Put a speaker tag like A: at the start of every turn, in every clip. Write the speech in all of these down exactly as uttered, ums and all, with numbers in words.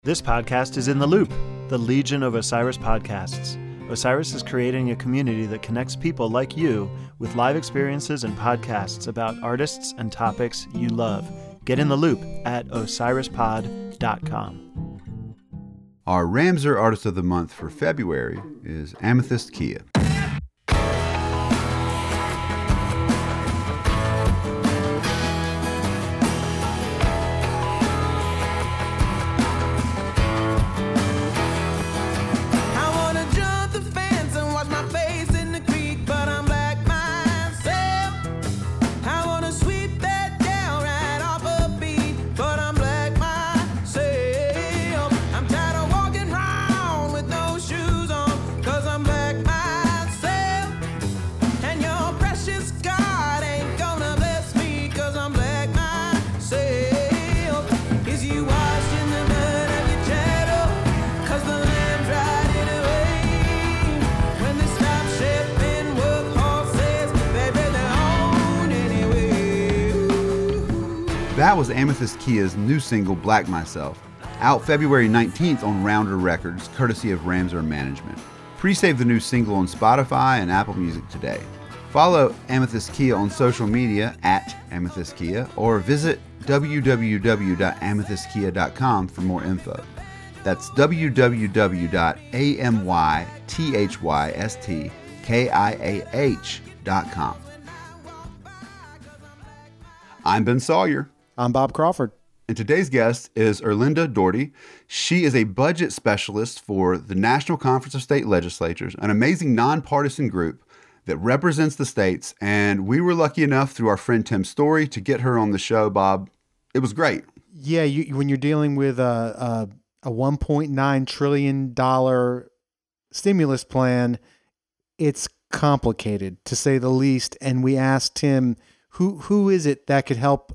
A: This podcast is In the Loop, the Legion of Osiris podcasts. Osiris is creating a community that connects people like you with live experiences and podcasts about artists and topics you love. Get in the loop at osiris pod dot com.
B: Our Ramsar Artist of the Month for February is Amethyst Kia. That was Amethyst Kia's new single, Black Myself, out February nineteenth on Rounder Records, courtesy of Ramsar Management. Pre-save the new single on Spotify and Apple Music today. Follow Amethyst Kia on social media at Amethyst Kia, or visit w w w dot amethyst kia dot com for more info. That's w w w dot amethyst kia dot com. I'm Ben Sawyer.
C: I'm Bob Crawford.
B: And today's guest is Erlinda Doherty. She is a budget specialist for the National Conference of State Legislatures, an amazing nonpartisan group that represents the states. And we were lucky enough through our friend Tim Story to get her on the show, Bob. It was great.
C: Yeah, you, when you're dealing with a, a, a one point nine trillion dollars stimulus plan, it's complicated, to say the least. And we asked Tim, who who is it that could help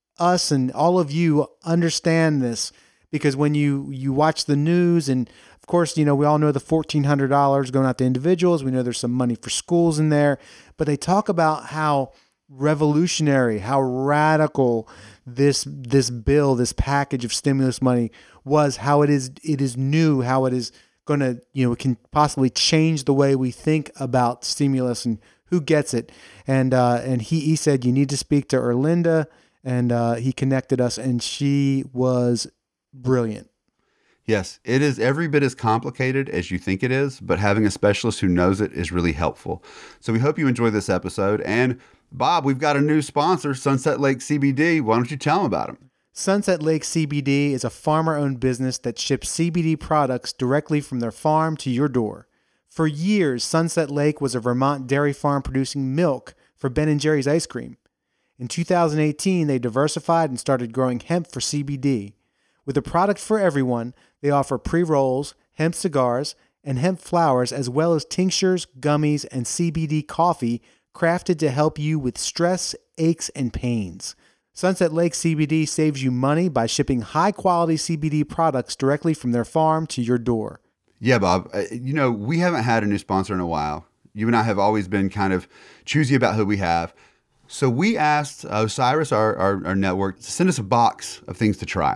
C: us and all of you understand this? Because when you, you watch the news, and of course, you know, we all know the fourteen hundred dollars going out to individuals. We know there's some money for schools in there, but they talk about how revolutionary, how radical this, this bill, this package of stimulus money was, how it is, it is new, how it is going to, you know, it can possibly change the way we think about stimulus and who gets it. And, uh, and he, he said, you need to speak to Erlinda. And uh, he connected us, and she was brilliant.
B: Yes, it is every bit as complicated as you think it is, but having a specialist who knows it is really helpful. So we hope you enjoy this episode. And Bob, we've got a new sponsor, Sunset Lake C B D. Why don't you tell them about them?
C: Sunset Lake C B D is a farmer-owned business that ships C B D products directly from their farm to your door. For years, Sunset Lake was a Vermont dairy farm producing milk for Ben and Jerry's ice cream. In two thousand eighteen, they diversified and started growing hemp for C B D. With a product for everyone, they offer pre-rolls, hemp cigars, and hemp flowers, as well as tinctures, gummies, and C B D coffee crafted to help you with stress, aches, and pains. Sunset Lake C B D saves you money by shipping high-quality C B D products directly from their farm to your door.
B: Yeah, Bob. Uh, you know, we haven't had a new sponsor in a while. You and I have always been kind of choosy about who we have. So we asked Osiris, our, our, our network, to send us a box of things to try.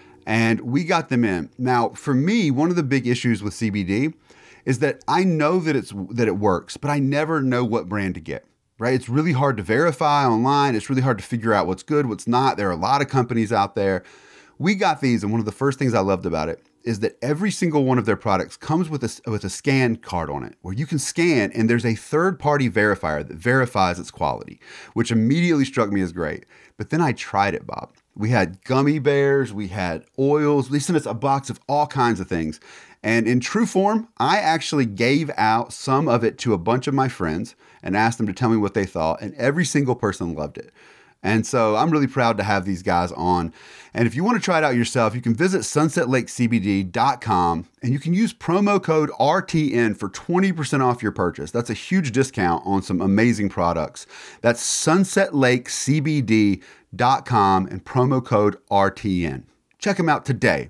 B: And we got them in. Now, for me, one of the big issues with C B D is that I know that it's that it works, but I never know what brand to get, right? It's really hard to verify online. It's really hard to figure out what's good, what's not. There are a lot of companies out there. We got these, and one of the first things I loved about it is that every single one of their products comes with a, with a scan card on it, where you can scan and there's a third-party verifier that verifies its quality, which immediately struck me as great. But then I tried it, Bob. We had gummy bears, we had oils, they sent us a box of all kinds of things. And in true form, I actually gave out some of it to a bunch of my friends and asked them to tell me what they thought, and every single person loved it. And so I'm really proud to have these guys on. And if you want to try it out yourself, you can visit sunset lake c b d dot com and you can use promo code R T N for twenty percent off your purchase. That's a huge discount on some amazing products. That's sunset lake c b d dot com and promo code R T N. Check them out today.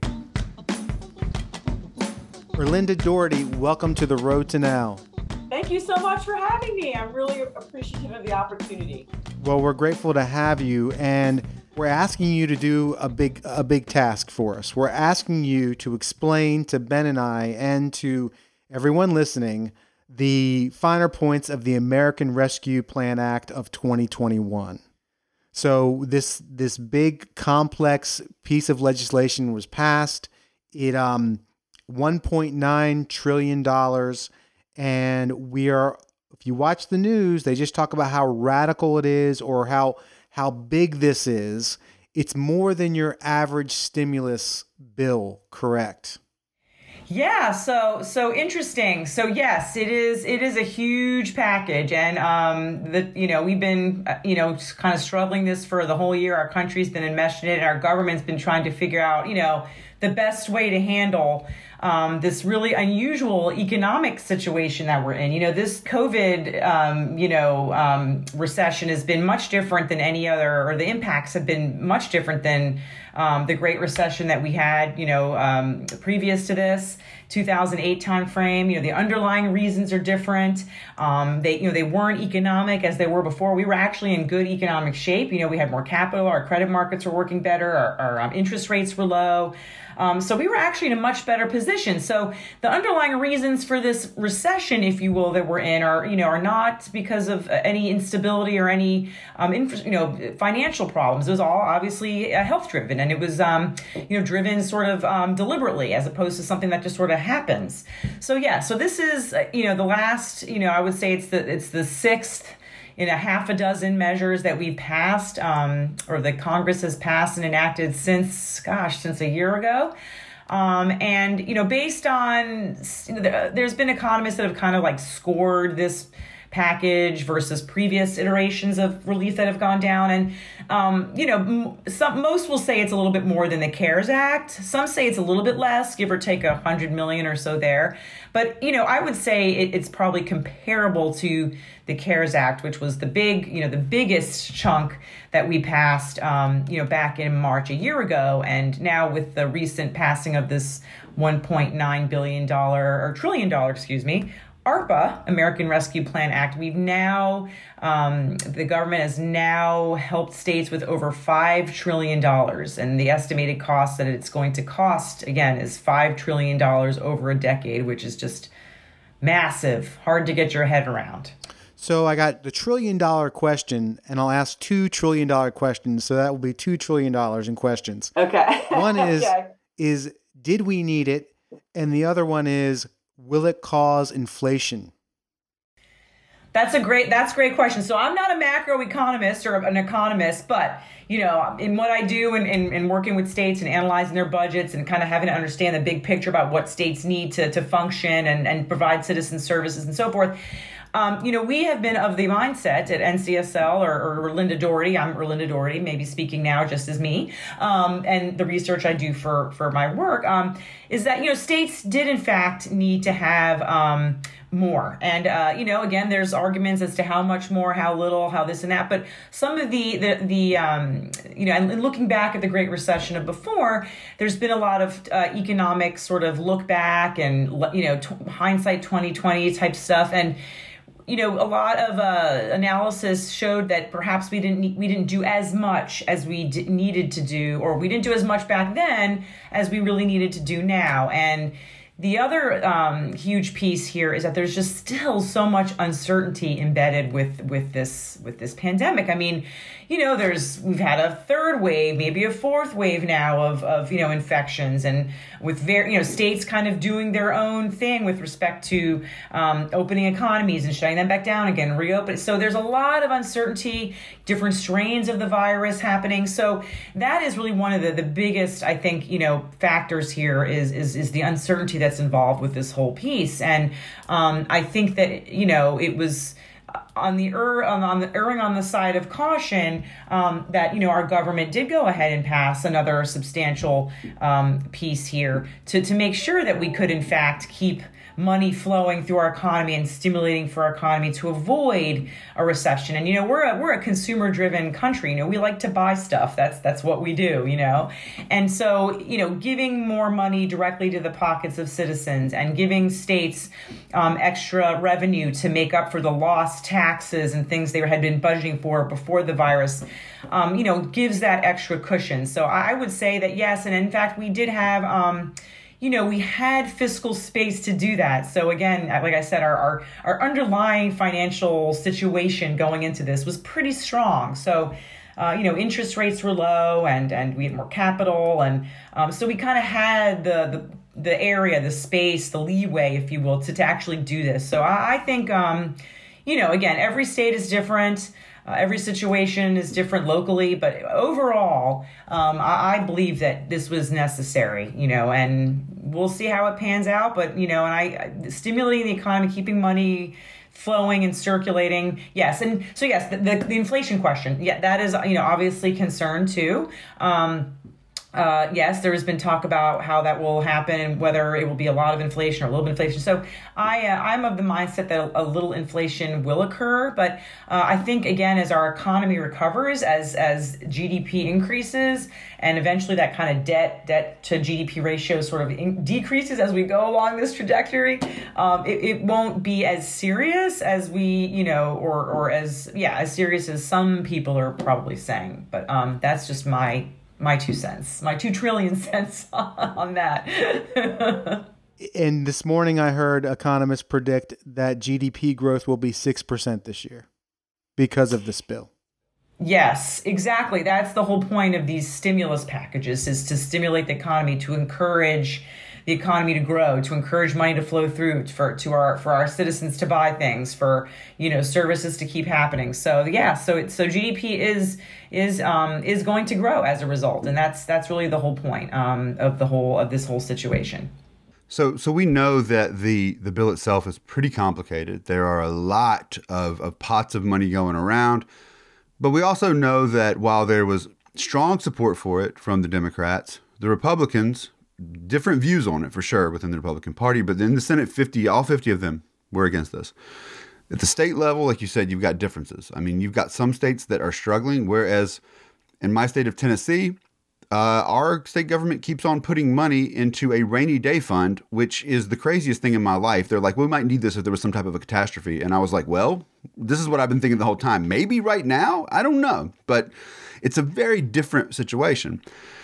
C: Erlinda Doherty, welcome to The Road to Now.
D: Thank you so much for having me. I'm really appreciative of the opportunity.
C: Well, we're grateful to have you. And we're asking you to do a big a big task for us. We're asking you to explain to Ben and I and to everyone listening the finer points of the American Rescue Plan Act of twenty twenty-one. So this this big complex piece of legislation was passed. It um one point nine trillion dollars, and we are, if you watch the news, they just talk about how radical it is or how how big this is. It's more than your average stimulus bill, correct?
D: Yeah, so so interesting. So yes, it is it is a huge package, and um the you know we've been uh, you know kind of struggling this for the whole year. Our country's been enmeshed in it, and our government's been trying to figure out you know the best way to handle um, this really unusual economic situation that we're in. You know, this COVID, um, you know, um, recession has been much different than any other, or the impacts have been much different than um, the Great Recession that we had, you know, um, previous to this, two thousand eight timeframe. You know, the underlying reasons are different. Um, they, you know, they weren't economic as they were before. We were actually in good economic shape. You know, we had more capital. Our credit markets were working better. Our, our um, interest rates were low. Um, so we were actually in a much better position. So the underlying reasons for this recession, if you will, that we're in are, you know, are not because of any instability or any, um, infra- you know, financial problems. It was all obviously uh, health driven, and it was, um, you know, driven sort of um, deliberately as opposed to something that just sort of happens. So yeah, so this is, uh, you know, the last, you know, I would say it's the it's the sixth in a half a dozen measures that we've passed, um, or the Congress has passed and enacted since, gosh, since a year ago. Um, and, you know, based on, you know, there's been economists that have kind of like scored this package versus previous iterations of relief that have gone down. And, um, you know, some, most will say it's a little bit more than the CARES Act. Some say it's a little bit less, give or take a hundred million or so there. But, you know, I would say it, it's probably comparable to the CARES Act, which was the big, you know, the biggest chunk that we passed, um, you know, back in March a year ago. And now with the recent passing of this one point nine billion dollars or trillion dollar, excuse me, ARPA, American Rescue Plan Act, we've now, um, the government has now helped states with over five trillion dollars. And the estimated cost that it's going to cost, again, is five trillion dollars over a decade, which is just massive, hard to get your head around.
C: So I got the trillion dollar question, and I'll ask two trillion dollar questions. So that will be two trillion dollars in questions.
D: Okay.
C: One is,
D: okay.
C: is did we need it? And the other one is, will it cause inflation?
D: That's a great, that's a great question. So I'm not a macroeconomist or an economist, but, you know, in what I do in, in, in working with states and analyzing their budgets and kind of having to understand the big picture about what states need to, to function and, and provide citizen services and so forth. Um, you know, we have been of the mindset at N C S L or, or Linda Doherty, I'm Linda Doherty, maybe speaking now just as me, um, and the research I do for, for my work, um, is that, you know, states did in fact need to have um, more. And, uh, you know, again, there's arguments as to how much more, how little, how this and that. But some of the, the, the um, you know, and looking back at the Great Recession of before, there's been a lot of uh, economic sort of look back and, you know, t- hindsight twenty twenty type stuff. And, you know, a lot of uh, analysis showed that perhaps we didn't we didn't do as much as we d- needed to do, or we didn't do as much back then as we really needed to do now. And the other um, huge piece here is that there's just still so much uncertainty embedded with with this with this pandemic. I mean, you know, there's we've had a third wave, maybe a fourth wave now of of you know infections, and with very you know states kind of doing their own thing with respect to um, opening economies and shutting them back down again, reopening. So there's a lot of uncertainty, different strains of the virus happening. So that is really one of the the biggest, I think, you know, factors here is is is the uncertainty that that's involved with this whole piece. And um, I think that, you know, it was on the er, on, on the erring on the side of caution um, that, you know, our government did go ahead and pass another substantial um, piece here to, to make sure that we could, in fact, keep money flowing through our economy and stimulating for our economy to avoid a recession. And, you know, we're a, we're a consumer driven country. You know, we like to buy stuff. That's, that's what we do, you know? And so, you know, giving more money directly to the pockets of citizens and giving states um, extra revenue to make up for the lost tax taxes and things they had been budgeting for before the virus, um, you know, gives that extra cushion. So I would say that yes, and in fact, we did have, um, you know, we had fiscal space to do that. So again, like I said, our, our, our underlying financial situation going into this was pretty strong. So, uh, you know, interest rates were low and, and we had more capital. And um, so we kind of had the, the the area, the space, the leeway, if you will, to, to actually do this. So I, I think, um, you know, again, every state is different. Uh, every situation is different locally, but overall, um, I, I believe that this was necessary, you know, and we'll see how it pans out. But, you know, and I, I stimulating the economy, keeping money flowing and circulating. Yes. And so, yes, the, the, the inflation question. Yeah, that is, you know, obviously concern too. Um, Uh, yes, there has been talk about how that will happen and whether it will be a lot of inflation or a little bit of inflation. So I, uh, I'm of the mindset that a little inflation will occur. But uh, I think, again, as our economy recovers, as as G D P increases, and eventually that kind of debt debt to G D P ratio sort of in- decreases as we go along this trajectory, um, it, it won't be as serious as we, you know, or or as, yeah, as serious as some people are probably saying. But um, that's just my My two cents, my two trillion cents on that.
C: And this morning I heard economists predict that G D P growth will be six percent this year because of this bill.
D: Yes, exactly. That's the whole point of these stimulus packages, is to stimulate the economy, to encourage the economy to grow, to encourage money to flow through for to our for our citizens to buy things, for, you know, services to keep happening. So yeah, so it, so G D P is is um, is going to grow as a result, and that's that's really the whole point um, of the whole of this whole situation.
B: So so we know that the the bill itself is pretty complicated. There are a lot of, of pots of money going around, but we also know that while there was strong support for it from the Democrats, the Republicans, different views on it for sure within the Republican Party, but in the Senate, fifty, all fifty of them were against this. At the state level, like you said, you've got differences. I mean, you've got some states that are struggling, whereas in my state of Tennessee, uh, our state government keeps on putting money into a rainy day fund, which is the craziest thing in my life. They're like, we might need this if there was some type of a catastrophe. And I was like, well, this is what I've been thinking the whole time. Maybe right now, I don't know, but it's a very different situation.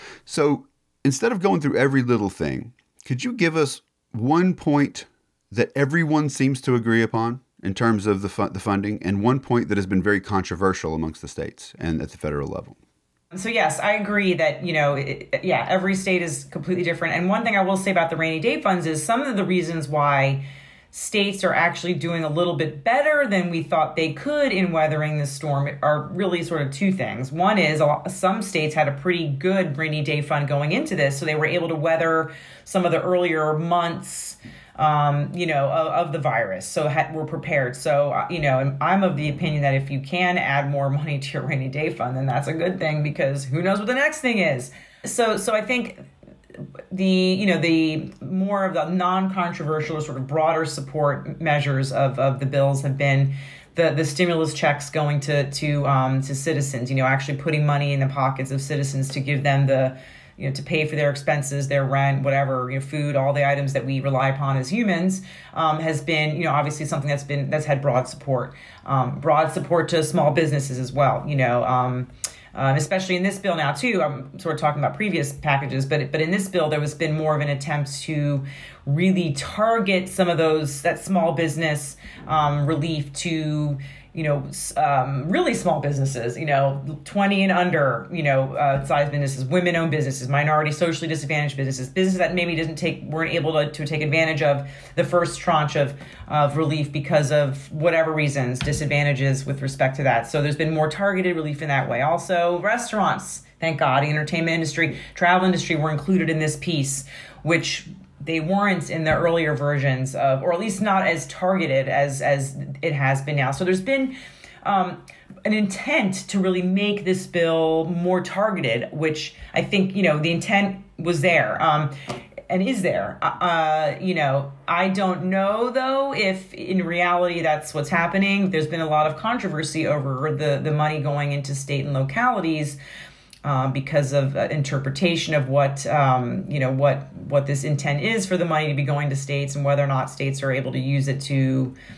B: So instead of going through every little thing, could you give us one point that everyone seems to agree upon in terms of the fu- the funding, and one point that has been very controversial amongst the states and at the federal level?
D: So yes, I agree that, you know, it, yeah, every state is completely different. And one thing I will say about the rainy day funds is some of the reasons why states are actually doing a little bit better than we thought they could in weathering the storm are really sort of two things. One is a lot, some states had a pretty good rainy day fund going into this, so they were able to weather some of the earlier months, um, you know, of, of the virus. So ha- we're prepared. So, uh, you know, I'm of the opinion that if you can add more money to your rainy day fund, then that's a good thing, because who knows what the next thing is. So, so I think the, you know, the more of the non-controversial sort of broader support measures of, of the bills have been the, the stimulus checks going to, to, um, to citizens, you know, actually putting money in the pockets of citizens to give them the, you know, to pay for their expenses, their rent, whatever, you know, food, all the items that we rely upon as humans, um, has been, you know, obviously something that's been, that's had broad support, um, broad support to small businesses as well, you know, um, Um, especially in this bill now, too. I'm sort of talking about previous packages, but but in this bill, there has been more of an attempt to really target some of those, that small business um, relief to, you know, um, really small businesses, you know, twenty and under, you know, uh, size businesses, women-owned businesses, minority, socially disadvantaged businesses, businesses that maybe doesn't take, weren't able to, to take advantage of the first tranche of, of relief because of whatever reasons, disadvantages with respect to that. So there's been more targeted relief in that way. Also, restaurants, thank God, the entertainment industry, travel industry were included in this piece, which they weren't in the earlier versions of, or at least not as targeted as as it has been now. So there's been um, an intent to really make this bill more targeted, which I think, you know, the intent was there um, and is there. Uh, you know, I don't know, though, if in reality that's what's happening. There's been a lot of controversy over the, the money going into state and localities, Uh, because of uh, interpretation of what, um, you know, what what this intent is for the money to be going to states, and whether or not states are able to use it to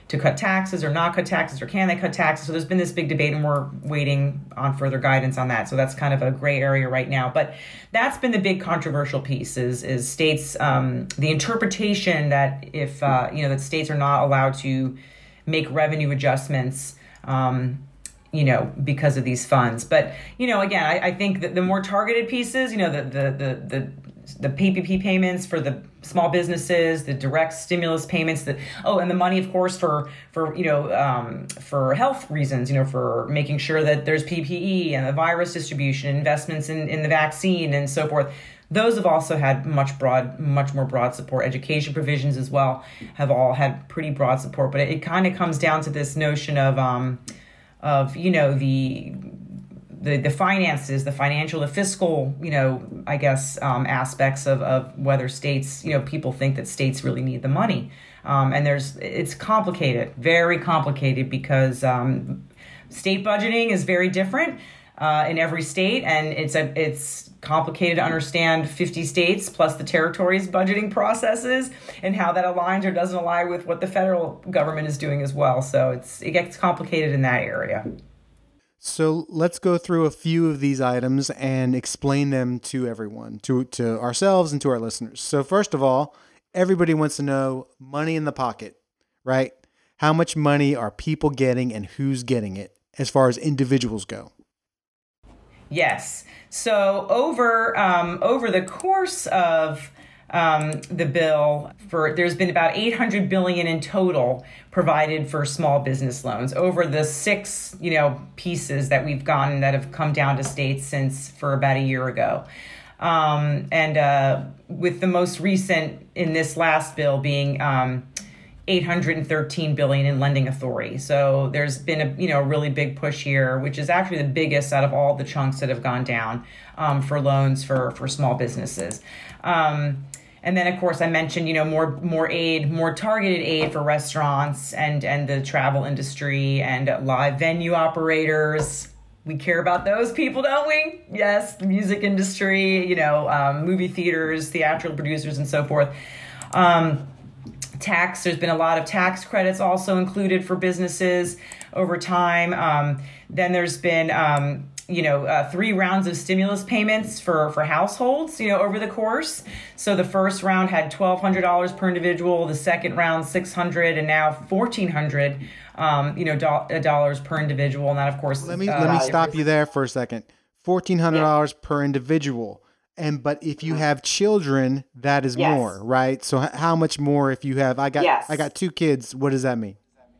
D: to cut taxes or not cut taxes, or can they cut taxes? So there's been this big debate, and we're waiting on further guidance on that. So that's kind of a gray area right now. But that's been the big controversial piece is, is states, um, the interpretation that if, uh, you know, that states are not allowed to make revenue adjustments, um, you know, because of these funds. But, you know, again, I, I think that the more targeted pieces, you know, the, the, the, the, the P P P payments for the small businesses, the direct stimulus payments, that oh, and the money, of course, for for you know um, for health reasons, you know, for making sure that there's P P E and the virus distribution, investments in, in the vaccine, and so forth. Those have also had much broad, much more broad support. Education provisions as well have all had pretty broad support. But it, it kind of comes down to this notion of um, of you know the. The, the finances, the financial, the fiscal, you know, I guess, um, aspects of, of whether states, you know, people think that states really need the money. Um, and there's, it's complicated, very complicated because um, state budgeting is very different uh, in every state. And it's a, it's complicated to understand fifty states plus the territories' budgeting processes and how that aligns or doesn't align with what the federal government is doing as well. So it's, it gets complicated in that area.
C: So let's go through a few of these items and explain them to everyone, to, to ourselves and to our listeners. So first of all, everybody wants to know money in the pocket, right? How much money are people getting and who's getting it as far as individuals go?
D: Yes. So over um, over the course of Um, the bill, for there's been about eight hundred billion dollars in total provided for small business loans over the six, you know, pieces that we've gotten that have come down to states since for about a year ago. Um, and uh, with the most recent in this last bill being um, eight hundred thirteen billion dollars in lending authority. So there's been a, you know, a really big push here, which is actually the biggest out of all the chunks that have gone down um, for loans for, for small businesses. Um, And then, of course, I mentioned, you know, more more aid, more targeted aid for restaurants and, and the travel industry and live venue operators. We care about those people, don't we? Yes, the music industry, you know, um, movie theaters, theatrical producers, and so forth. Um, tax, there's been a lot of tax credits also included for businesses over time. Um, then there's been... Um, you know, uh, three rounds of stimulus payments for, for households, you know, over the course. So the first round had twelve hundred dollars per individual, the second round six hundred dollars, and now fourteen hundred dollars, um, you know, do- dollars per individual. And that, of course,
C: let me
D: uh,
C: let me stop you there for a second. fourteen hundred dollars yeah. per individual. And but if you have children, that is
D: yes.
C: more, right? So h- how much more if you have I got
D: yes.
C: I got two kids, what does that mean?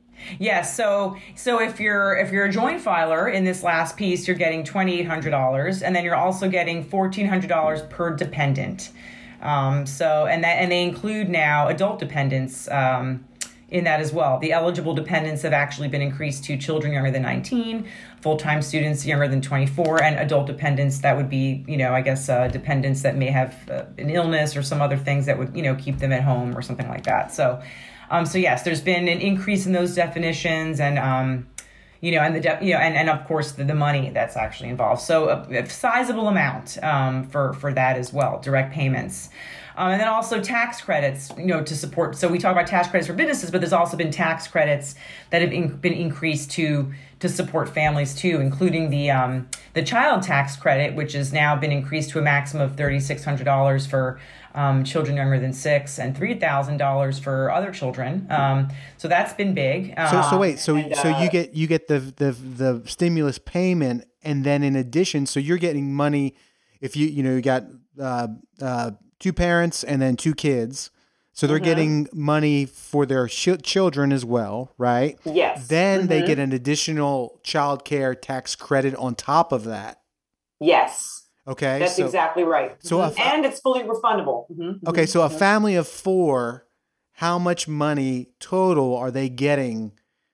D: Yes. So so if you're if you're a joint filer in this last piece, you're getting twenty-eight hundred dollars, and then you're also getting fourteen hundred dollars per dependent. Um, so and that and they include now adult dependents um, in that as well. The eligible dependents have actually been increased to children younger than nineteen, full-time students younger than twenty-four, and adult dependents that would be, you know, I guess uh, dependents that may have uh, an illness or some other things that would, you know, keep them at home or something like that. So. Um, so yes, there's been an increase in those definitions, and um, you know, and the de- you know, and, and of course the, the money that's actually involved. So a, a sizable amount um, for for that as well, direct payments, um, and then also tax credits, you know, to support. So we talk about tax credits for businesses, but there's also been tax credits that have in, been increased to to support families too, including the um, the child tax credit, which has now been increased to a maximum of thirty-six hundred dollars for. Um, children younger than six, and three thousand dollars for other children. Um, so that's been big.
C: Um, so, so wait, so
D: and, uh,
C: so you get you get the, the the stimulus payment, and then in addition, so you're getting money if you you know you got uh, uh, two parents and then two kids, so they're mm-hmm. getting money for their ch- children as well, right?
D: Yes.
C: Then
D: mm-hmm.
C: they get an additional child care tax credit on top of that.
D: Yes.
C: Okay,
D: that's
C: so,
D: exactly right.
C: So
D: mm-hmm.
C: a,
D: and it's fully refundable. Mm-hmm.
C: Okay, so a family of four, how much money total are they getting?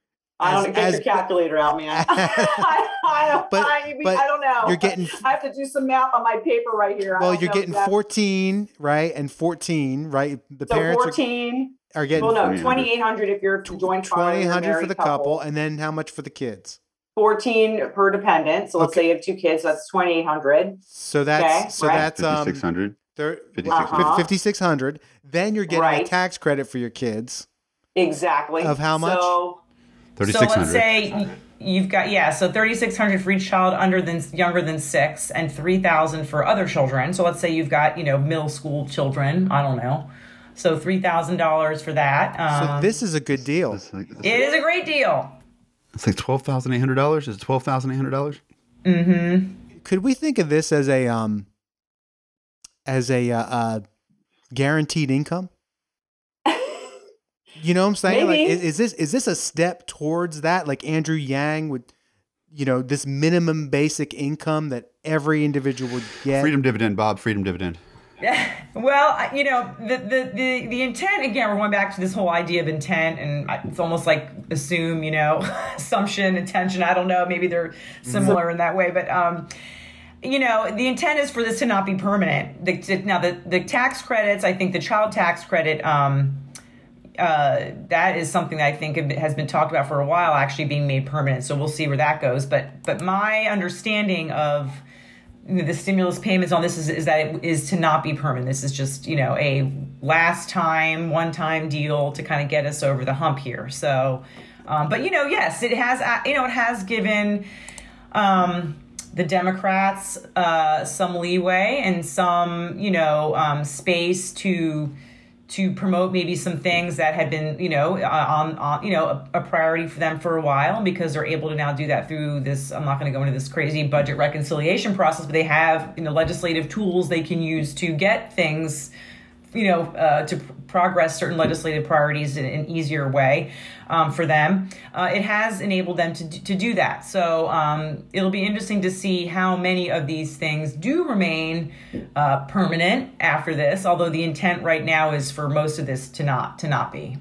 D: I don't as, get as, your calculator out, man. I, I, don't,
C: but,
D: I,
C: but
D: I don't know.
C: You're getting.
D: I have to do some math on my paper right here.
C: Well, you're getting fourteen, right, and fourteen, right?
D: The so parents fourteen are, are getting. Well, no, twenty-eight hundred if you're joint.
C: Twenty-eight hundred for the couple. couple, and then how much for the kids?
D: fourteen per dependent. So let's
C: okay.
D: say you have two kids, so that's twenty-eight hundred.
C: So that's okay, so
D: right?
C: that's um
B: fifty-six hundred.
C: fifty-six hundred. Then you're getting
D: right.
C: a tax credit for your kids.
D: Exactly.
C: Of how much?
D: So, so let's say you've got, yeah, so thirty-six hundred for each child under than younger than six, and three thousand for other children. So let's say you've got, you know, middle school children. I don't know. So three thousand dollars for that. Um,
C: so this is a good deal.
B: Like,
D: it is a great deal.
B: It's like twelve thousand eight hundred dollars. Is it twelve thousand eight hundred dollars?
D: Mm-hmm.
C: Could we think of this as a um as a uh, uh, guaranteed income? You know what I'm saying?
D: Maybe.
C: Like, is, is this is this a step towards that? Like Andrew Yang would, you know, this minimum basic income that every individual would get.
B: Freedom dividend, Bob. Freedom dividend.
D: Yeah. Well, you know, the, the, the, the intent, again, we're going back to this whole idea of intent, and it's almost like assume, you know, assumption, intention. I don't know. Maybe they're similar in that way. But, um, you know, the intent is for this to not be permanent. The, now, the, the tax credits, I think the child tax credit, um, uh, that is something that I think has been talked about for a while, actually being made permanent. So we'll see where that goes. But but my understanding of the stimulus payments on this is, is that it is to not be permanent. This is just, you know, a last time, one time deal to kind of get us over the hump here. So, um, but, you know, yes, it has, you know, it has given um, the Democrats uh, some leeway and some, you know, um, space to to promote maybe some things that had been, you know, uh, on, on, you know, a, a priority for them for a while, because they're able to now do that through this. I'm not going to go into this crazy budget reconciliation process, but they have, you know, legislative tools they can use to get things, you know, uh, to progress certain legislative priorities in an easier way um, for them. Uh, it has enabled them to to do that. So um, it'll be interesting to see how many of these things do remain uh, permanent after this. Although the intent right now is for most of this to not to not be.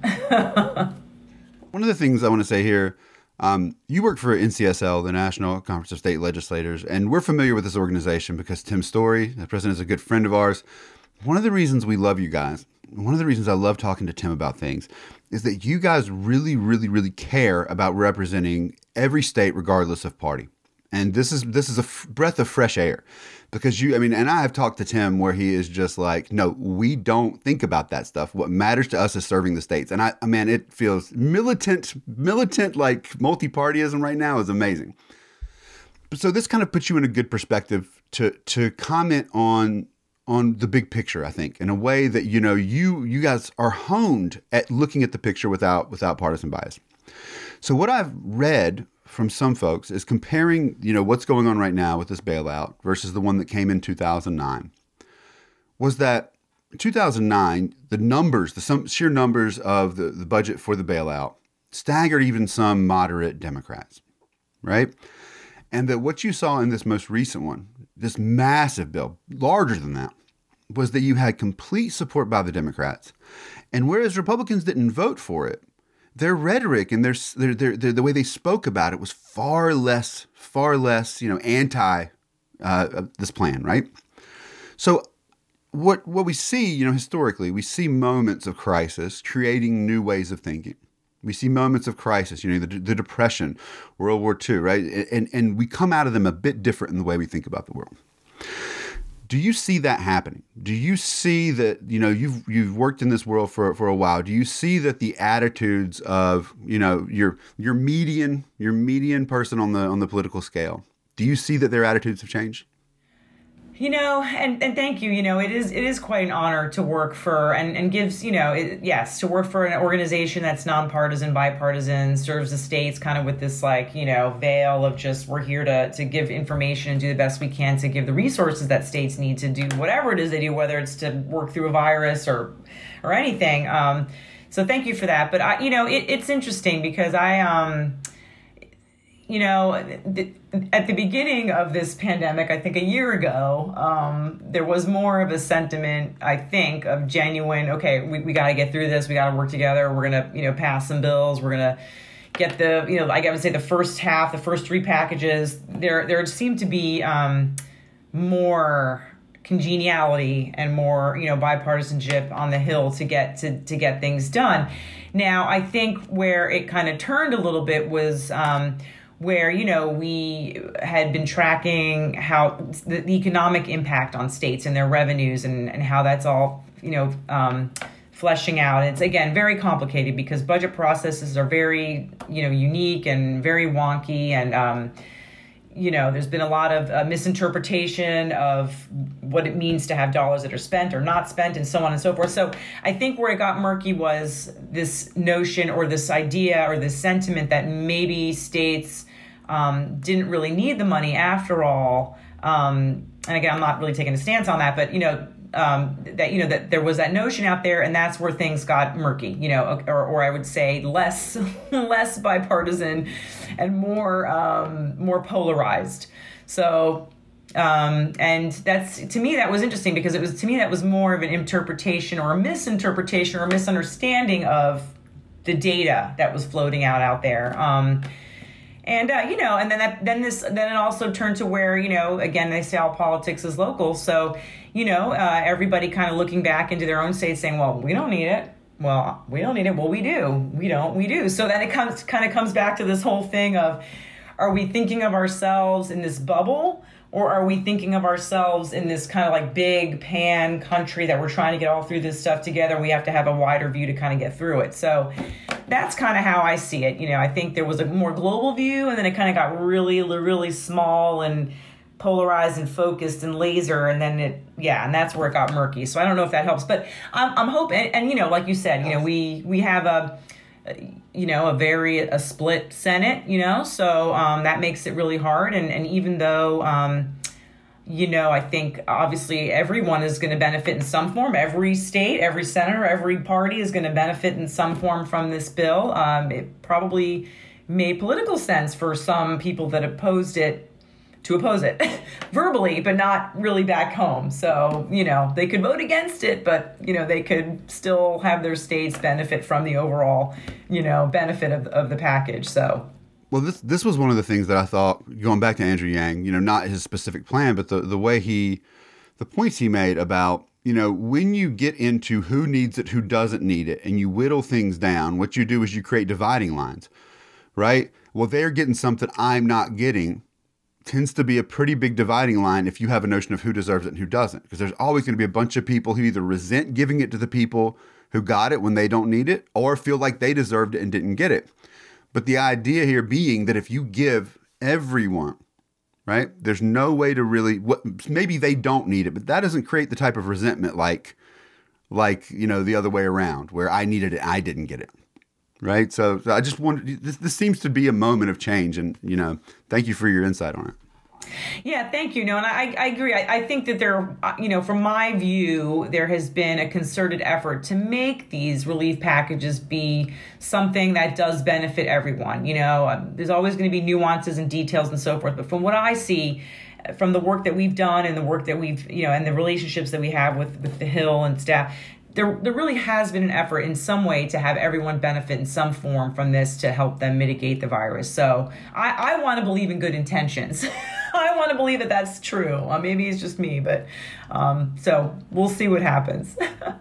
B: One of the things I want to say here, um, you work for N C S L, the National Conference of State Legislators, and we're familiar with this organization because Tim Story, the president, is a good friend of ours. One of the reasons we love you guys, one of the reasons I love talking to Tim about things, is that you guys really, really, really care about representing every state regardless of party. And this is this is a f- breath of fresh air, because you, I mean, and I have talked to Tim where he is just like, no, we don't think about that stuff. What matters to us is serving the states. And I, I mean, it feels militant, militant, like multi-partyism right now is amazing. So this kind of puts you in a good perspective to to comment on on the big picture, I think, in a way that, you know, you you guys are honed at looking at the picture without without partisan bias. So what I've read from some folks is comparing, you know, what's going on right now with this bailout versus the one that came in two thousand nine, was that in two thousand nine, the numbers, the some sheer numbers of the, the budget for the bailout staggered even some moderate Democrats, right? And that what you saw in this most recent one, this massive bill, larger than that, was that you had complete support by the Democrats. And whereas Republicans didn't vote for it, their rhetoric and their, their, their, their the way they spoke about it was far less, far less, you know, anti uh, this plan, right? So what what we see, you know, historically, we see moments of crisis creating new ways of thinking. We see moments of crisis, you know, the, the Depression, World War Two, right? And, and we come out of them a bit different in the way we think about the world. Do you see that happening? Do you see that, you know, you've you've worked in this world for, for a while. Do you see that the attitudes of, you know, your your median, your median person on the on the political scale, do you see that their attitudes have changed?
D: You know, and, and thank you. You know, it is it is quite an honor to work for and, and gives, you know, it, yes, to work for an organization that's nonpartisan, bipartisan, serves the states kind of with this, like, you know, veil of just we're here to, to give information and do the best we can to give the resources that states need to do whatever it is they do, whether it's to work through a virus or or anything. Um, so thank you for that. But, I, you know, it, it's interesting because I um. You know, at the beginning of this pandemic, I think a year ago, um, there was more of a sentiment, I think, of genuine, okay, we, we got to get through this. We got to work together. We're going to, you know, pass some bills. We're going to get the, you know, I would say the first half, the first three packages, there, there seemed to be um, more congeniality and more, you know, bipartisanship on the Hill to get to, to get things done. Now, I think where it kind of turned a little bit was, um, where, you know, we had been tracking how the, the economic impact on states and their revenues and, and how that's all, you know, um, fleshing out. It's, again, very complicated because budget processes are very, you know, unique and very wonky. And, um, you know, there's been a lot of uh, misinterpretation of what it means to have dollars that are spent or not spent and so on and so forth. So I think where it got murky was this notion or this idea or this sentiment that maybe states um, didn't really need the money after all. Um, and again, I'm not really taking a stance on that, but, you know, Um, that, you know, that there was that notion out there, and that's where things got murky, you know, or, or I would say less, less bipartisan and more, um, more polarized. So, um, and that's, to me, that was interesting because it was, to me, that was more of an interpretation or a misinterpretation or a misunderstanding of the data that was floating out out there. Um, And, uh, you know, and then that, then this, then it also turned to where, you know, again, they say all politics is local. So, you know, uh, everybody kind of looking back into their own state saying, well, we don't need it. Well, we don't need it. Well, we do. We don't. We do. So then it comes, kind of comes back to this whole thing of, are we thinking of ourselves in this bubble? Or are we thinking of ourselves in this kind of like big pan country that we're trying to get all through this stuff together? We have to have a wider view to kind of get through it. So that's kind of how I see it. You know, I think there was a more global view, and then it kind of got really, really small and polarized and focused and laser. And then it, yeah, and that's where it got murky. So I don't know if that helps, but I'm, I'm hoping, and, and, you know, like you said, you know, we, we have a, you know, a very, a split Senate, you know, so um, that makes it really hard. And, and even though, um, you know, I think obviously everyone is going to benefit in some form. Every state, every senator, every party is going to benefit in some form from this bill. Um, it probably made political sense for some people that opposed it to oppose it verbally, but not really back home. So, you know, they could vote against it, but, you know, they could still have their states benefit from the overall, you know, benefit of, of the package. So,
B: well, this this was one of the things that I thought, going back to Andrew Yang, you know, not his specific plan, but the, the way he, the points he made about, you know, when you get into who needs it, who doesn't need it, and you whittle things down, what you do is you create dividing lines, right? Well, they're getting something I'm not getting. Tends to be a pretty big dividing line if you have a notion of who deserves it and who doesn't, because there's always going to be a bunch of people who either resent giving it to the people who got it when they don't need it, or feel like they deserved it and didn't get it. But the idea here being that if you give everyone, right, there's no way to really, what maybe they don't need it, but that doesn't create the type of resentment like, like, you know, the other way around where I needed it, I didn't get it. Right. So, so I just wanted, this, this seems to be a moment of change, and, you know, thank you for your insight on it.
D: Yeah, thank you. No, and I, I agree. I, I think that there, you know, from my view, there has been a concerted effort to make these relief packages be something that does benefit everyone. You know, um, there's always going to be nuances and details and so forth. But from what I see, from the work that we've done and the work that we've, you know, and the relationships that we have with, with the Hill and staff, There, there really has been an effort in some way to have everyone benefit in some form from this to help them mitigate the virus. So I, I want to believe in good intentions. I want to believe that that's true. Uh, maybe it's just me, but um, so we'll see what happens.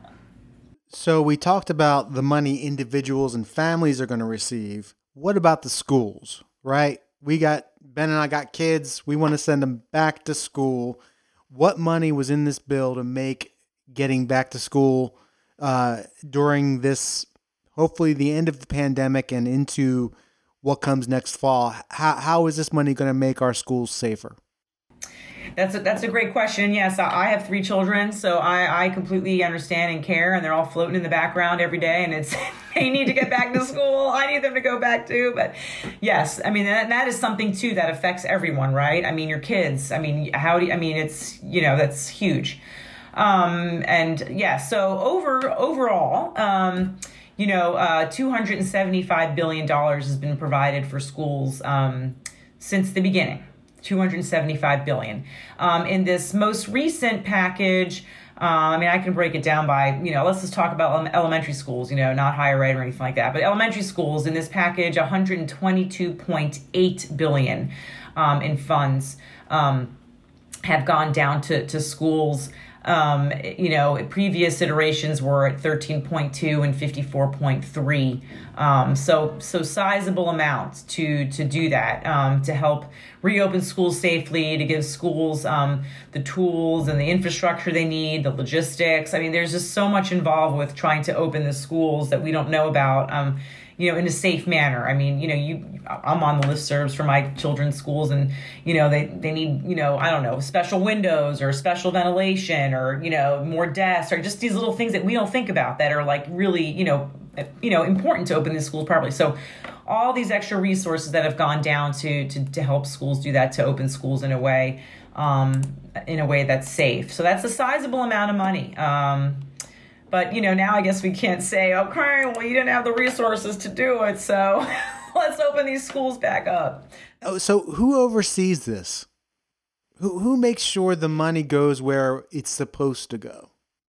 C: So we talked about the money individuals and families are going to receive. What about the schools, right? We got, Ben and I got kids. We want to send them back to school. What money was in this bill to make getting back to school uh, during this, hopefully the end of the pandemic and into what comes next fall? How, how is this money going to make our schools safer?
D: That's a, that's a great question. Yes, I have three children, so I, I completely understand and care, and they're all floating in the background every day, and it's they need to get back to school. I need them to go back too. But yes, I mean, that, that is something too that affects everyone, right? I mean, your kids. I mean, how do you, I mean, it's, you know, that's huge. Um, and yeah, so over overall, um, you know, uh, two hundred seventy-five billion dollars has been provided for schools um, since the beginning. two hundred seventy-five billion dollars. Um, in this most recent package, uh, I mean, I can break it down by, you know, let's just talk about elementary schools, you know, not higher ed or anything like that. But elementary schools in this package, one hundred twenty-two point eight billion dollars um, in funds um, have gone down to, to schools. Um, you know, previous iterations were at thirteen point two and fifty-four point three. Um, so, so sizable amounts to, to do that, um, to help reopen schools safely, to give schools, um, the tools and the infrastructure they need, the logistics. I mean, there's just so much involved with trying to open the schools that we don't know about, um, you know, in a safe manner. I mean, you know, you, I'm on the listservs for my children's schools, and, you know, they, they need, you know, I don't know, special windows or special ventilation or, you know, more desks or just these little things that we don't think about that are like really, you know, you know, important to open these schools properly. So all these extra resources that have gone down to, to, to help schools do that, to open schools in a way, um, in a way that's safe. So that's a sizable amount of money. Um, But, you know, now I guess we can't say, okay, well, you didn't have the resources to do it, so let's open these schools back up.
C: Oh, so who oversees this? Who who makes sure the money goes where it's supposed to go?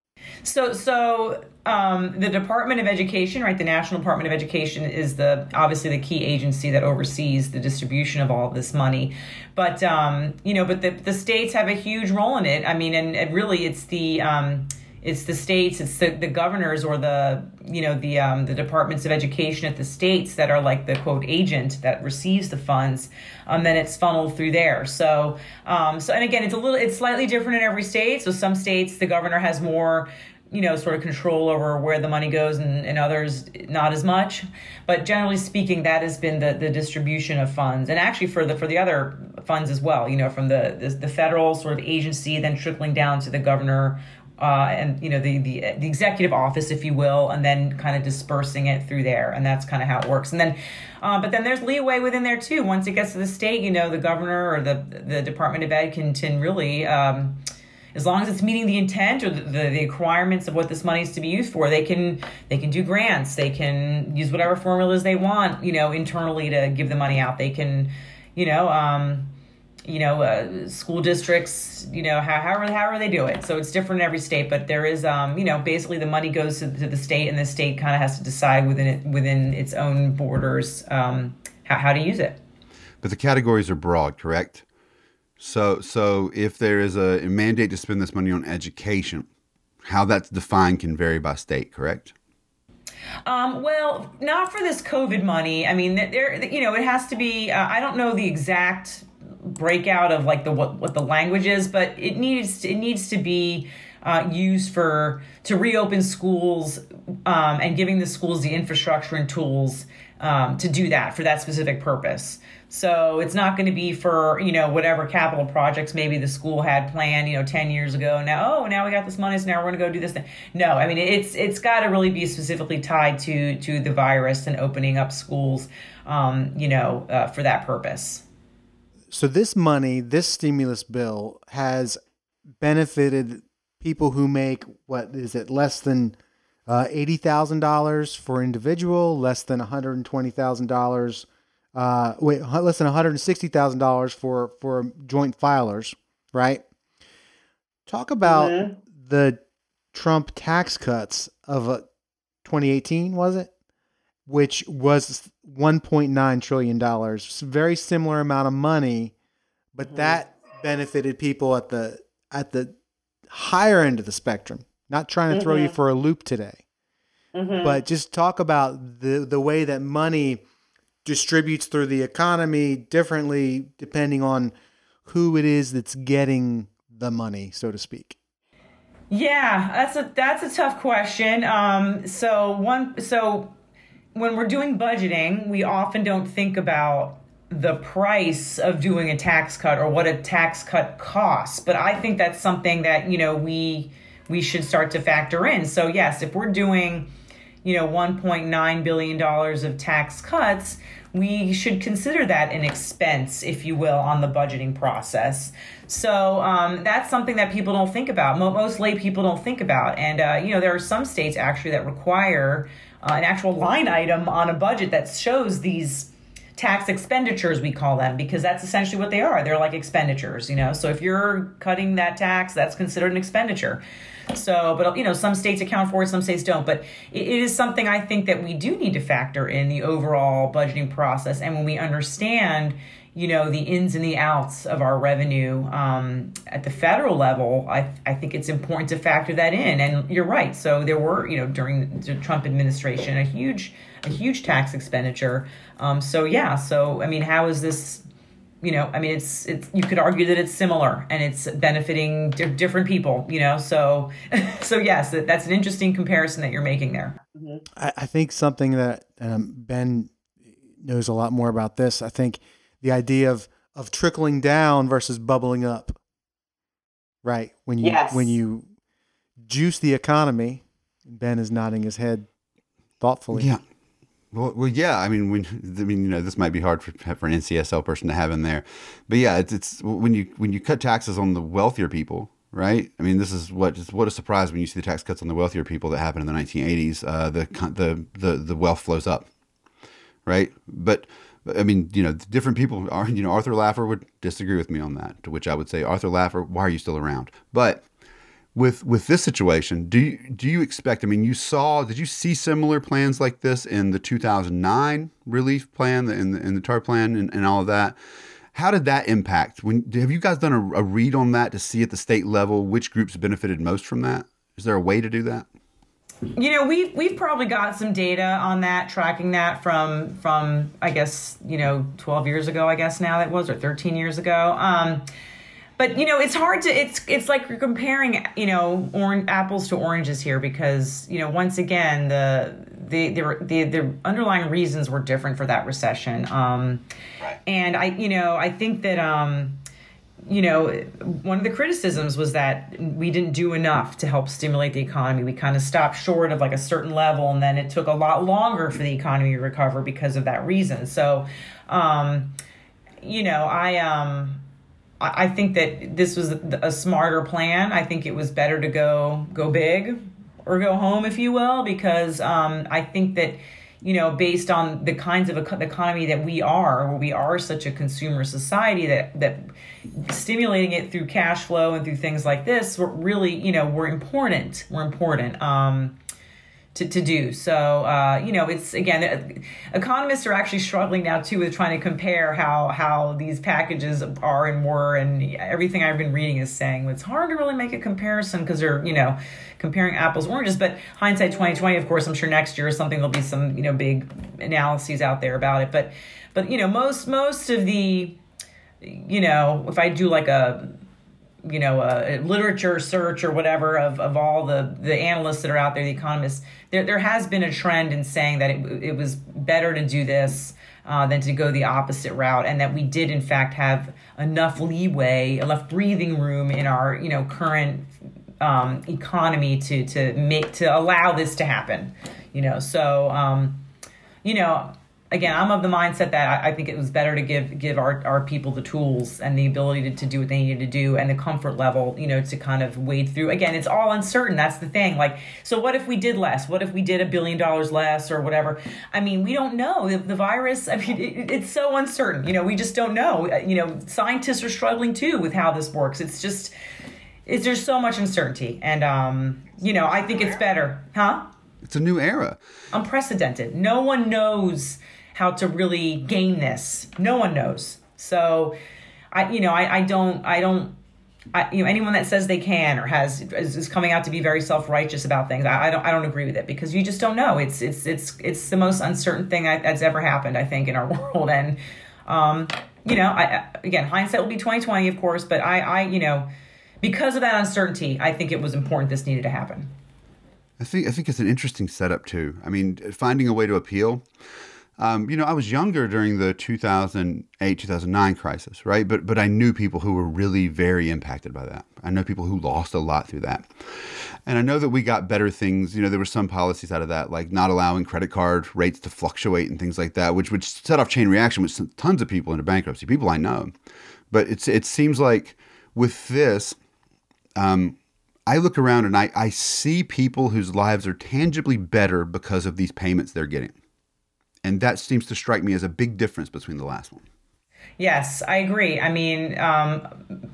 D: So, so um, the Department of Education, right? The National Department of Education is the obviously the key agency that oversees the distribution of all of this money. But um, you know, but the the states have a huge role in it. I mean, and, and really, it's the um, it's the states, it's the, the governors or the you know the um, the departments of education at the states that are like the quote agent that receives the funds. Um, then it's funneled through there. So, um, so and again, it's a little, it's slightly different in every state. So some states, the governor has more, you know, sort of control over where the money goes, and, and others not as much. But generally speaking, that has been the, the distribution of funds, and actually for the for the other funds as well. You know, from the the, the federal sort of agency, then trickling down to the governor. Uh, and, you know, the, the the executive office, if you will, and then kind of dispersing it through there. And that's kind of how it works. And then, uh, but then there's leeway within there, too. Once it gets to the state, you know, the governor or the the Department of Ed can, can really, um, as long as it's meeting the intent or the, the, the requirements of what this money is to be used for, they can they can do grants. They can use whatever formulas they want, you know, internally to give the money out. They can, you know, um, you know, uh, school districts, you know, how, however, however they do it. So it's different in every state, but there is, um, you know, basically the money goes to, to the state, and the state kind of has to decide within it, within its own borders, um, how, how to use it.
B: But the categories are broad, correct? So, so if there is a, a mandate to spend this money on education, how that's defined can vary by state, correct?
D: Um, well, not for this COVID money. I mean, there, you know, it has to be, uh, I don't know the exact breakout of like the what, what the language is, but it needs to, it needs to be uh, used for to reopen schools um, and giving the schools the infrastructure and tools um, to do that for that specific purpose. So it's not going to be for, you know, whatever capital projects maybe the school had planned, you know, ten years ago. Now, oh, now we got this money, so now we're going to go do this thing. No, I mean, it's it's got to really be specifically tied to to the virus and opening up schools, um, you know, uh, for that purpose.
C: So this money, this stimulus bill, has benefited people who make, what is it, less than uh, eighty thousand dollars for individual, less than one hundred twenty thousand dollars, uh, wait, less than one hundred sixty thousand dollars for, for joint filers, right? Talk about mm-hmm. the Trump tax cuts of uh, twenty eighteen, was it? Which was one point nine trillion dollars. Very similar amount of money, but mm-hmm. that benefited people at the at the higher end of the spectrum. Not trying to mm-hmm. throw you for a loop today, mm-hmm. but just talk about the, the way that money distributes through the economy differently depending on who it is that's getting the money, so to speak.
D: Yeah, that's a that's a tough question. Um, so one so. When we're doing budgeting, we often don't think about the price of doing a tax cut or what a tax cut costs. But I think that's something that, you know, we we should start to factor in. So yes, if we're doing, you know, one point nine billion dollars of tax cuts, we should consider that an expense, if you will, on the budgeting process. So um, that's something that people don't think about. Most lay people don't think about. And, uh, you know, there are some states actually that require Uh, an actual line item on a budget that shows these tax expenditures, we call them, because that's essentially what they are. They're like expenditures, you know. So if you're cutting that tax, that's considered an expenditure. So, but, you know, some states account for it, some states don't. But it, it is something I think that we do need to factor in the overall budgeting process. And when we understand, you know, the ins and the outs of our revenue um, at the federal level, I, I think it's important to factor that in. And you're right. So there were, you know, during the Trump administration, a huge, a huge tax expenditure. Um, so, yeah. So, I mean, how is this, you know, I mean, it's, it's, you could argue that it's similar and it's benefiting di- different people, you know, so, so yes, that, that's an interesting comparison that you're making there.
C: I, I think something that um, Ben knows a lot more about this. I think the idea of, of trickling down versus bubbling up, right? When you,
D: Yes.
C: when you juice the economy, Ben is nodding his head thoughtfully.
B: Yeah. Well, well, yeah. I mean, when I mean, you know, this might be hard for for an N C S L person to have in there, but yeah, it's it's when you when you cut taxes on the wealthier people, right? I mean, this is what just what a surprise when you see the tax cuts on the wealthier people that happened in the nineteen eighties. Uh, the the the the wealth flows up, right? But I mean, you know, different people are. You know, Arthur Laffer would disagree with me on that. To which I would say, Arthur Laffer, why are you still around? But With with this situation, do you, do you expect, I mean, you saw, did you see similar plans like this in the two thousand nine relief plan, in the, in the TAR plan and, and all of that? How did that impact? When have you guys done a, a read on that to see at the state level which groups benefited most from that? Is there a way to do that?
D: You know, we've we've probably got some data on that, tracking that from from I guess, you know, twelve years ago, I guess now that was, or thirteen years ago. Um, but you know, it's hard to it's it's like you're comparing, you know, orange apples to oranges here, because you know, once again, the the the the, the underlying reasons were different for that recession. Um, right. And I, you know, I think that. Um, You know, one of the criticisms was that we didn't do enough to help stimulate the economy. We kind of stopped short of like a certain level, and then it took a lot longer for the economy to recover because of that reason. So, um, you know, I um, I think that this was a smarter plan. I think it was better to go go big or go home, if you will, because um, I think that, you know, based on the kinds of economy that we are, where we are such a consumer society, that that stimulating it through cash flow and through things like this, were really, you know, we're important. We're important um, to to do. So, uh, you know, it's again, economists are actually struggling now too with trying to compare how how these packages are and were, and everything I've been reading is saying it's hard to really make a comparison because they're, you know, comparing apples and oranges. But hindsight twenty twenty, of course, I'm sure next year or something there'll be some, you know, big analyses out there about it. But but you know, most most of the, you know, if I do like a, you know, a literature search or whatever of, of all the, the analysts that are out there, the economists, there there has been a trend in saying that it, it was better to do this uh, than to go the opposite route, and that we did in fact have enough leeway, enough breathing room in our, you know, current um, economy to to make to allow this to happen, you know. So um, you know. Again, I'm of the mindset that I, I think it was better to give give our, our people the tools and the ability to, to do what they needed to do, and the comfort level, you know, to kind of wade through. Again, it's all uncertain. That's the thing. Like, so what if we did less? What if we did a billion dollars less or whatever? I mean, we don't know. The, the virus, I mean, it, it's so uncertain. You know, we just don't know. You know, scientists are struggling too with how this works. It's just, it's there's so much uncertainty. And, um, you know, I think it's better. Huh?
B: It's a new era.
D: Unprecedented. No one knows how to really gain this. No one knows. So, I, you know, I, I don't, I don't, I, you know, anyone that says they can or has is, is coming out to be very self-righteous about things. I, I don't, I don't agree with it, because you just don't know. It's, it's, it's, it's the most uncertain thing I, that's ever happened, I think, in our world. And, um, you know, I, again, hindsight will be twenty twenty, of course, but I, I, you know, because of that uncertainty, I think it was important this needed to happen.
B: I think, I think it's an interesting setup too. I mean, finding a way to appeal. Um, you know, I was younger during the two thousand eight, two thousand nine crisis, right? But but I knew people who were really very impacted by that. I know people who lost a lot through that. And I know that we got better things. You know, there were some policies out of that, like not allowing credit card rates to fluctuate and things like that, which which set off chain reaction, which sent tons of people into bankruptcy, people I know. But it's it seems like with this, um, I look around and I, I see people whose lives are tangibly better because of these payments they're getting. And that seems to strike me as a big difference between the last one.
D: Yes, I agree. I mean, um,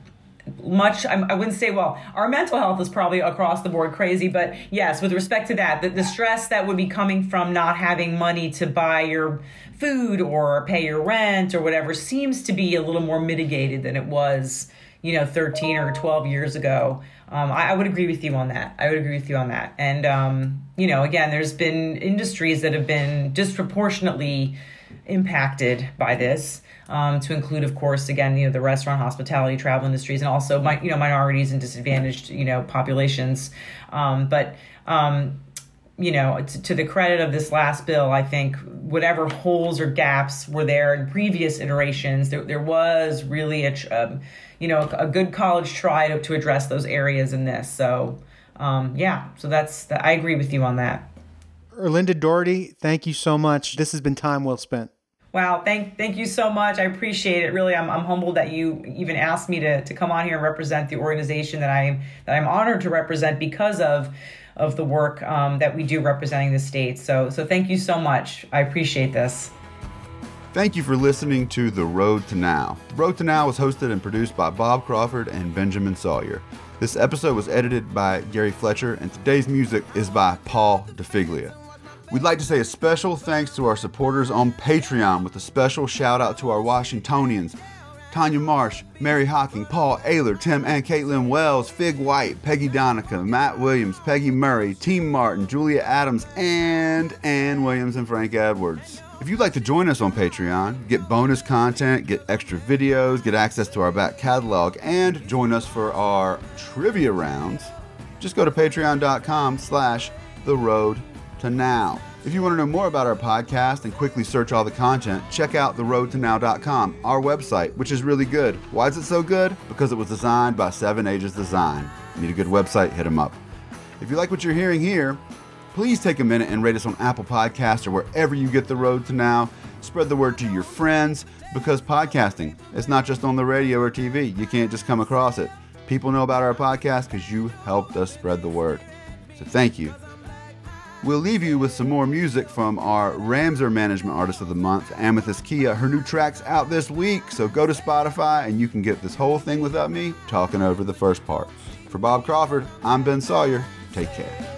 D: much, I wouldn't say, well, our mental health is probably across the board crazy, but yes, with respect to that, the, the stress that would be coming from not having money to buy your food or pay your rent or whatever seems to be a little more mitigated than it was, you know, thirteen or twelve years ago. Um, I, I would agree with you on that. I would agree with you on that. And, um, you know, again, there's been industries that have been disproportionately impacted by this, um, to include, of course, again, you know, the restaurant, hospitality, travel industries, and also, my, you know, minorities and disadvantaged, you know, populations. Um, but, um, you know, to, to the credit of this last bill, I think whatever holes or gaps were there in previous iterations, there, there was really a, um, you know, a good college try to, to address those areas in this. So, um, yeah, so that's, the, I agree with you on that.
C: Erlinda Doherty, thank you so much. This has been time well spent.
D: Wow, thank thank you so much. I appreciate it. Really, I'm I'm humbled that you even asked me to to come on here and represent the organization that I that I'm honored to represent because of of the work um, that we do representing the state. So so thank you so much. I appreciate this.
B: Thank you for listening to The Road to Now. The Road to Now was hosted and produced by Bob Crawford and Benjamin Sawyer. This episode was edited by Gary Fletcher, and today's music is by Paul DeFiglia. We'd like to say a special thanks to our supporters on Patreon, with a special shout out to our Washingtonians: Tanya Marsh, Mary Hocking, Paul Ayler, Tim and Caitlin Wells, Fig White, Peggy Donica, Matt Williams, Peggy Murray, Team Martin, Julia Adams, and Ann Williams and Frank Edwards. If you'd like to join us on Patreon, get bonus content, get extra videos, get access to our back catalog, and join us for our trivia rounds, just go to patreon.com slash the road to now. If you want to know more about our podcast and quickly search all the content, check out the road to now dot com, our website, which is really good. Why is it so good? Because it was designed by Seven Ages Design. Need a good website? Hit them up. If you like what you're hearing here, please take a minute and rate us on Apple Podcasts or wherever you get The Road to Now. Spread the word to your friends, because podcasting, it's not just on the radio or T V. You can't just come across it. People know about our podcast because you helped us spread the word. So thank you. We'll leave you with some more music from our Ramsar Management Artist of the Month, Amethyst Kia. Her new track's out this week, so go to Spotify and you can get this whole thing without me talking over the first part. For Bob Crawford, I'm Ben Sawyer. Take care.